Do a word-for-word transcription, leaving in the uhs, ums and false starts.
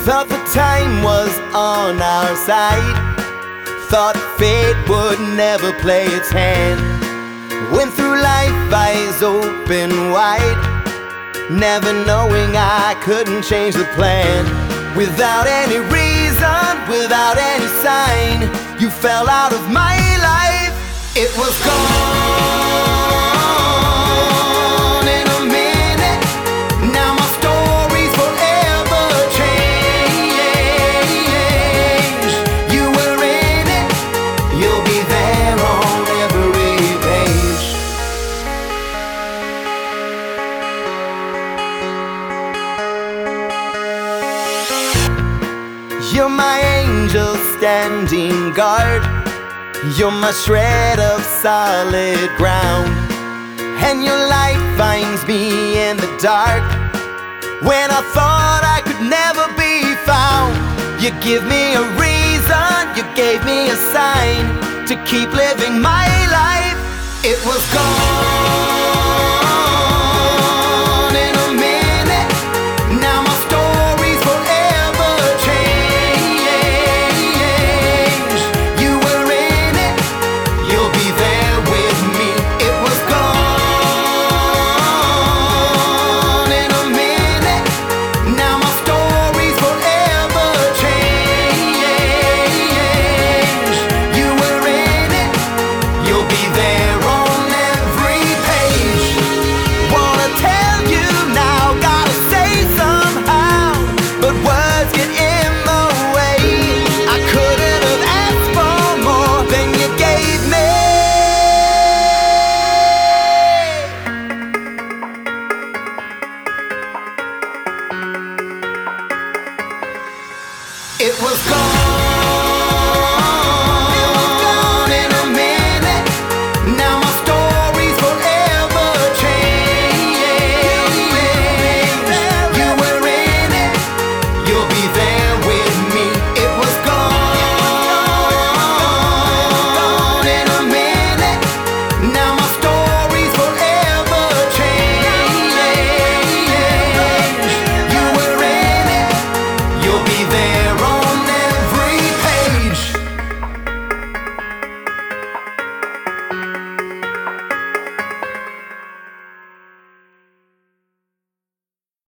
Thought the time was on our side, thought fate would never play its hand. Went through life eyes open wide, never knowing I couldn't change the plan. Without any reason, without any sign, you fell out of my life. It was gone in a minute. Now my story's forever changed. You were in it, you'll be there on every page. You're my angel standing guard, you're my shred of solid ground, and your light finds me in the dark when I thought I could never be found. You give me a reason, you gave me a sign to keep living my life. It was gone in a minute. Now my story's forever changed. You were in it, you'll be there with me. It was gone in a minute. Now my story's forever changed. You were in it, you'll be there on every page. Wanna tell you now, gotta say somehow, but words get in the way. I couldn't have asked for more than you gave me. It was gone.